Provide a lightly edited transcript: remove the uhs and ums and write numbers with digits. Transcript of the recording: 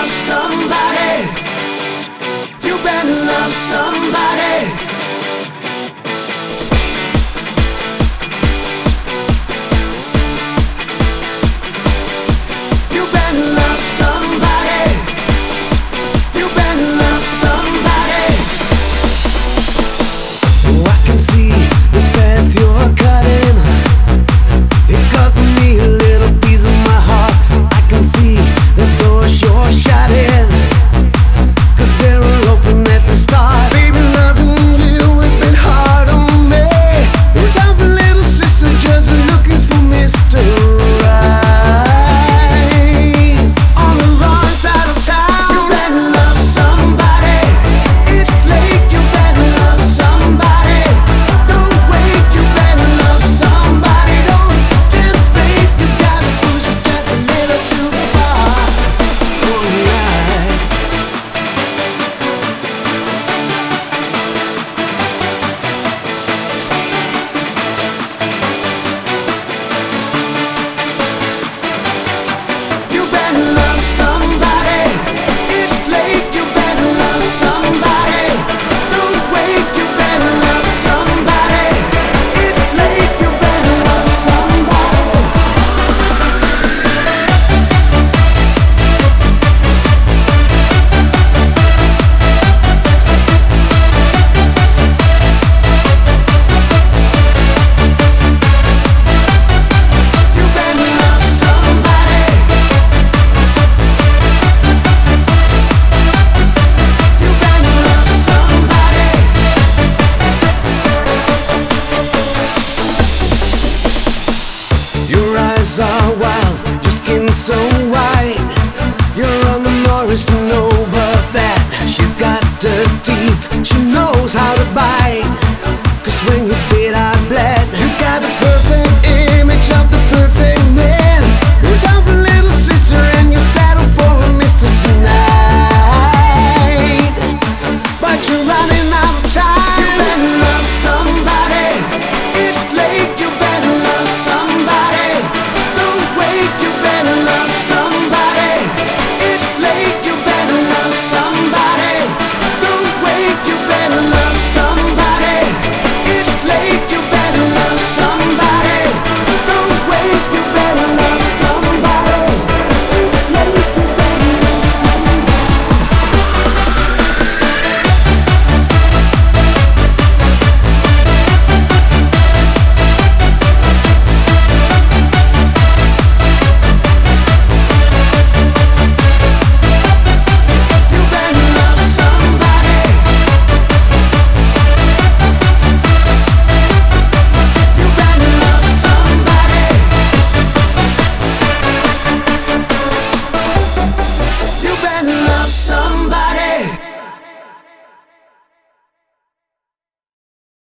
love somebody. You better love somebody. You better love somebody. You better love somebody. Oh, I can see the path you're cutting. It cost me a little piece of my heart. I can see the doors you're shutting, 'cause they were open at the start. Baby, loving you has been hard on me. Time for little sister just looking for Mr. Right. On the wrong side of town. You better love somebody. It's late, you better love somebody. Don't wait, you better love somebody. Don't tempt fate, you gotta push it just a little too far. Alright. You better love somebody. It's late, you better love somebody. Don't wait, you better love somebody. It's late, you better love somebody. You better love somebody. You better love somebody. Your eyes are wild, your skin so white. You're on the Morris and over fat. She's got the teeth, she knows how to bite. 'Cause when you bit, I bled. You got a perfect